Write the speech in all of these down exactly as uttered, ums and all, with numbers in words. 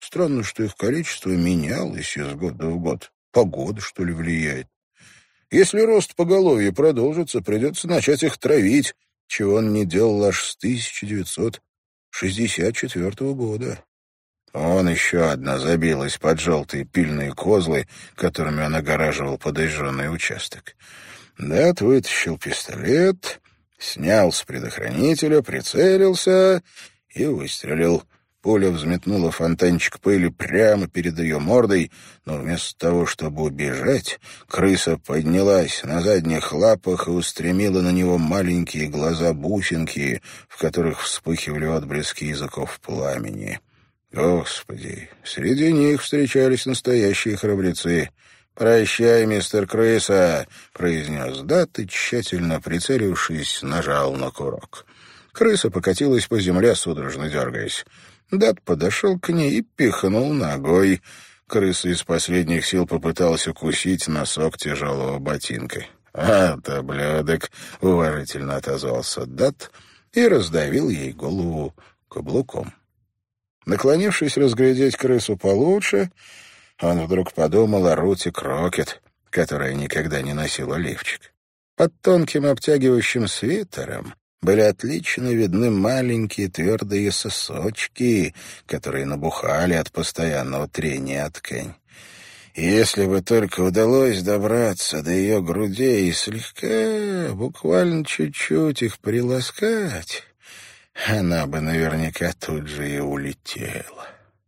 Странно, что их количество менялось из года в год. Погода, что ли, влияет? Если рост поголовья продолжится, придется начать их травить, чего он не делал аж с тысяча девятьсот шестьдесят четвёртого года. Он еще одна забилась под желтые пильные козлы, которыми он огораживал подожженный участок. Дат вытащил пистолет, снял с предохранителя, прицелился и выстрелил. Пуля взметнула фонтанчик пыли прямо перед ее мордой, но вместо того, чтобы убежать, крыса поднялась на задних лапах и устремила на него маленькие глаза-бусинки, в которых вспыхивали отблески языков пламени. Господи, среди них встречались настоящие храбрецы. «Прощай, мистер Крыса», — произнес Дат и, тщательно прицелившись, нажал на курок. Крыса покатилась по земле, судорожно дергаясь. Дат подошел к ней и пихнул ногой. Крыса из последних сил попыталась укусить носок тяжелого ботинка. «А, таблёдок!» — уважительно отозвался Дат и раздавил ей голову каблуком. Наклонившись разглядеть крысу получше, он вдруг подумал о Рути Крокет, которая никогда не носила лифчик. Под тонким обтягивающим свитером были отлично видны маленькие твердые сосочки, которые набухали от постоянного трения о ткань. Если бы только удалось добраться до ее грудей и слегка, буквально чуть-чуть их приласкать, она бы наверняка тут же и улетела.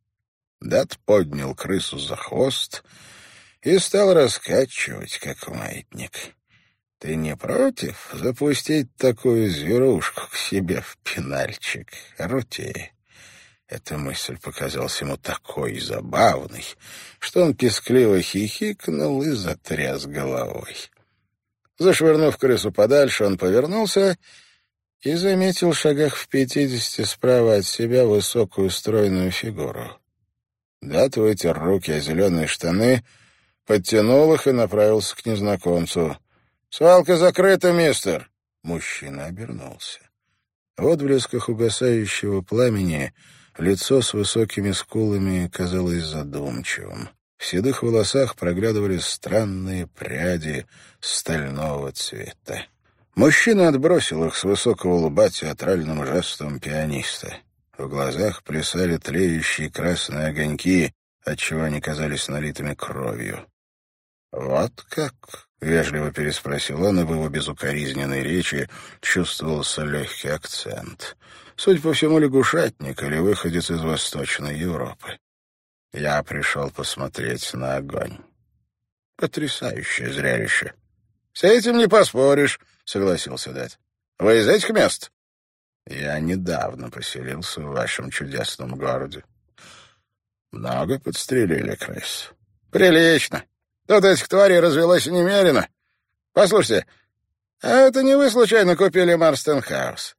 Дат поднял крысу за хвост и стал раскачивать, как маятник. «Ты не против запустить такую зверушку к себе в пенальчик, Рути?» Эта мысль показалась ему такой забавной, что он пескливо хихикнул и затряс головой. Зашвырнув крысу подальше, он повернулся и заметил в шагах в пятидесяти справа от себя высокую стройную фигуру. Дат вытер руки о зеленые штаны, подтянул их и направился к незнакомцу. «Свалка закрыта, мистер!» Мужчина обернулся. В отблесках угасающего пламени лицо с высокими скулами казалось задумчивым. В седых волосах проглядывали странные пряди стального цвета. Мужчина отбросил их с высокого лба театральным жестом пианиста. В глазах плясали тлеющие красные огоньки, отчего они казались налитыми кровью. «Вот как?» — вежливо переспросил он, и в его безукоризненной речи чувствовался легкий акцент. Судя по всему, лягушатник или выходец из Восточной Европы. «Я пришел посмотреть на огонь. Потрясающее зрелище». «С этим не поспоришь», — согласился Дат. «Вы из этих мест?» «Я недавно поселился в вашем чудесном городе. Много подстрелили крыс?» «Прилично. Тут этих тварей развелось немерено. Послушайте, а это не вы случайно купили Марстон-хаус?»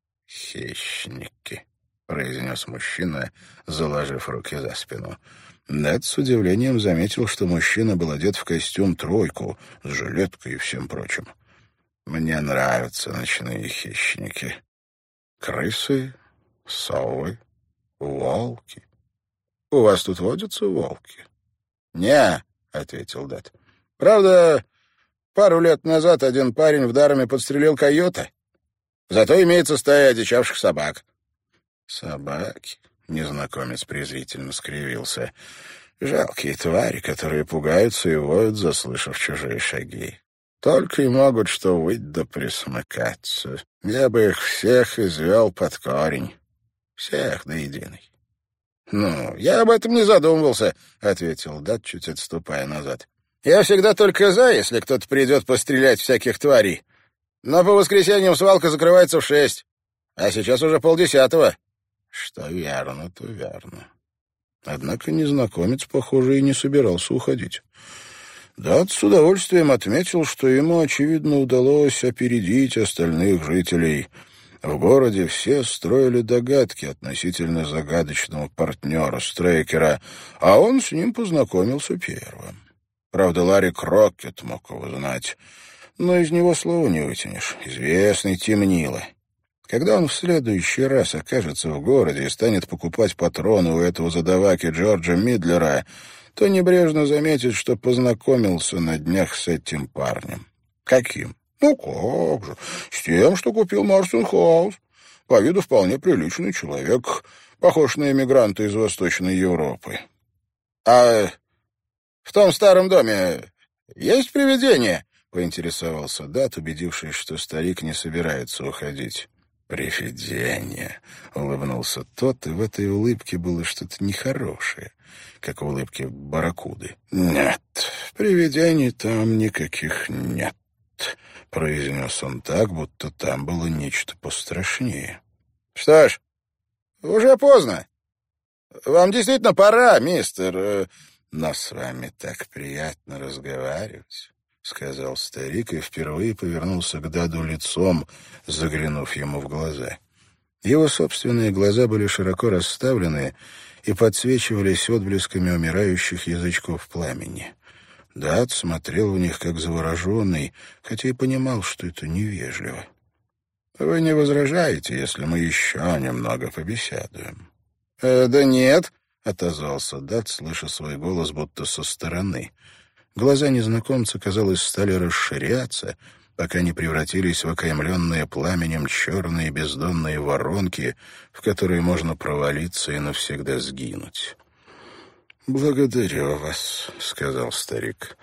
«Хищники», — произнес мужчина, заложив руки за спину. Дат с удивлением заметил, что мужчина был одет в костюм-тройку с жилеткой и всем прочим. «Мне нравятся ночные хищники. Крысы, совы, волки. У вас тут водятся волки?» «Не», — ответил Дат. «Правда, пару лет назад один парень в Дарме подстрелил койота. Зато имеется стая одичавших собак». «Собаки?» — незнакомец презрительно скривился. «Жалкие твари, которые пугаются и воют, заслышав чужие шаги. Только и могут что выть да присмыкаться. Я бы их всех извел под корень. Всех до единой». «Ну, я об этом не задумывался», — ответил Дат, чуть отступая назад. «Я всегда только за, если кто-то придет пострелять всяких тварей. Но по воскресеньям свалка закрывается в шесть, а сейчас уже полдесятого». «Что верно, то верно». Однако незнакомец, похоже, и не собирался уходить. Дат с удовольствием отметил, что ему, очевидно, удалось опередить остальных жителей. В городе все строили догадки относительно загадочного партнера Стрейкера, а он с ним познакомился первым. Правда, Ларри Крокет мог его знать, но из него слова не вытянешь. Известный темнило. Когда он в следующий раз окажется в городе и станет покупать патроны у этого задаваки Джорджа Мидлера, то небрежно заметит, что познакомился на днях с этим парнем. Каким? Ну как же, с тем, что купил Марстон Хаус. По виду вполне приличный человек, похож на эмигранта из Восточной Европы. А в том старом доме есть привидение? — поинтересовался Дат, убедившись, что старик не собирается уходить. «Привидение!» — улыбнулся тот, и в этой улыбке было что-то нехорошее, как в улыбке барракуды. «Нет, привидений там никаких нет», — произнес он так, будто там было нечто пострашнее. «Что ж, уже поздно. Вам действительно пора, мистер...» «Но с вами так приятно разговаривать», — сказал старик и впервые повернулся к Даду лицом, заглянув ему в глаза. Его собственные глаза были широко расставлены и подсвечивались отблесками умирающих язычков пламени. Дад смотрел в них как завороженный, хотя и понимал, что это невежливо. «Вы не возражаете, если мы еще немного побеседуем?» «Э, «Да нет», — отозвался Дад, слыша свой голос будто со стороны. Глаза незнакомца, казалось, стали расширяться, пока не превратились в окаймленные пламенем черные бездонные воронки, в которые можно провалиться и навсегда сгинуть. «Благодарю вас», — сказал старик.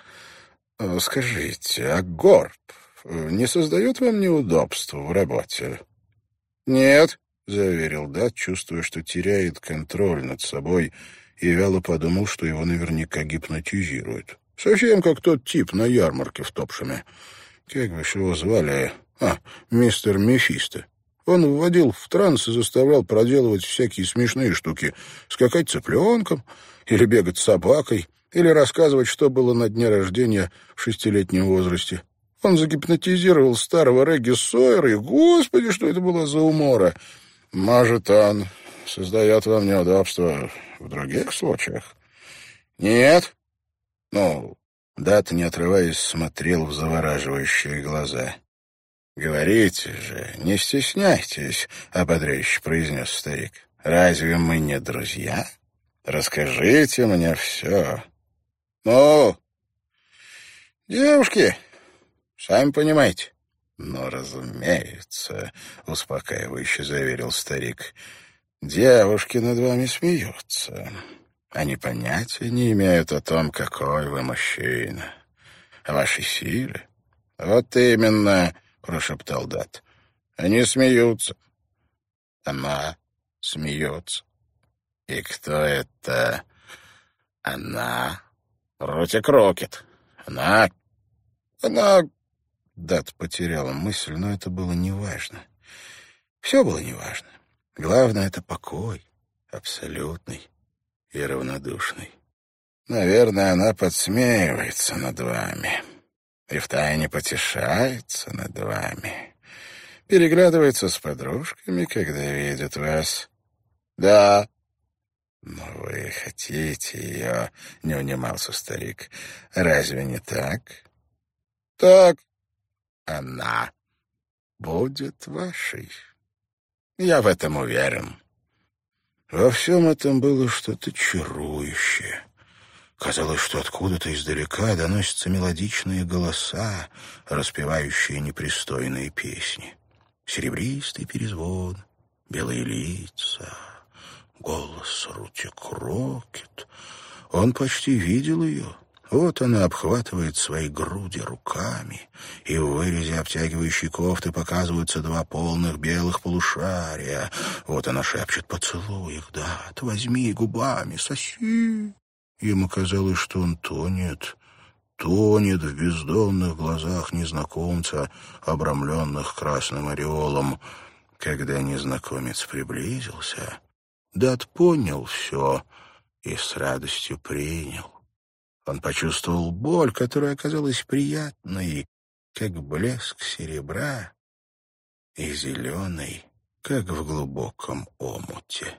«Скажите, а горб не создает вам неудобств в работе?» «Нет», — заверил Дат, чувствуя, что теряет контроль над собой, и вяло подумал, что его наверняка гипнотизируют. Совсем как тот тип на ярмарке в Топшеме. Как бы его звали? А, мистер Мефисто. Он вводил в транс и заставлял проделывать всякие смешные штуки. Скакать цыпленком, или бегать с собакой, или рассказывать, что было на дне рождения в шестилетнем возрасте. Он загипнотизировал старого Регги Сойера, и, господи, что это было за умора! Может, он создает вам неудобства в других случаях? Нет. Ну, Дат, не отрываясь, смотрел в завораживающие глаза. «Говорите же, не стесняйтесь», — ободряюще произнес старик. «Разве мы не друзья? Расскажите мне все». «Ну, девушки, сами понимаете». «Ну, разумеется», — успокаивающе заверил старик. «Девушки над вами смеются. Они понятия не имеют о том, какой вы мужчина, о вашей силе». «Вот именно», — прошептал Дат. «Они смеются». «Она смеется». «И кто это она?» «Рути Крокет. Она... она...» Дат потерял мысль, но это было неважно. Все было неважно. Главное — это покой, абсолютный и равнодушный. «Наверное, она подсмеивается над вами и втайне потешается над вами, переглядывается с подружками, когда видит вас». «Да». «Но вы хотите ее», — не унимался старик. «Разве не так?» «Так». «Она будет вашей. Я в этом уверен». Во всем этом было что-то чарующее. Казалось, что откуда-то издалека доносятся мелодичные голоса, распевающие непристойные песни. Серебристый перезвон, белые лица, голос Рути Крокет. Он почти видел ее. Вот она обхватывает свои груди руками, и в вырезе обтягивающей кофты показываются два полных белых полушария. Вот она шепчет: «Поцелуй их, Дат, возьми губами, соси». Ему казалось, что он тонет, тонет в бездонных глазах незнакомца, обрамленных красным ореолом. Когда незнакомец приблизился, Дат понял все и с радостью принял. Он почувствовал боль, которая оказалась приятной, как блеск серебра, и зеленой, как в глубоком омуте.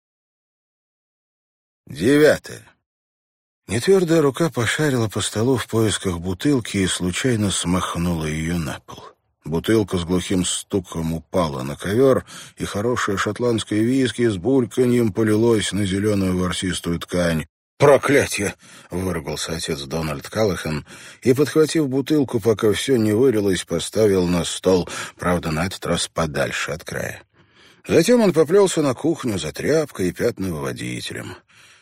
Девятое. Нетвердая рука пошарила по столу в поисках бутылки и случайно смахнула ее на пол. Бутылка с глухим стуком упала на ковер, и хорошее шотландское виски с бульканьем полилось на зеленую ворсистую ткань. «Проклятье!» — выругался отец Дональд Каллахан и, подхватив бутылку, пока все не вылилось, поставил на стол, правда, на этот раз подальше от края. Затем он поплелся на кухню за тряпкой и пятновыводителем.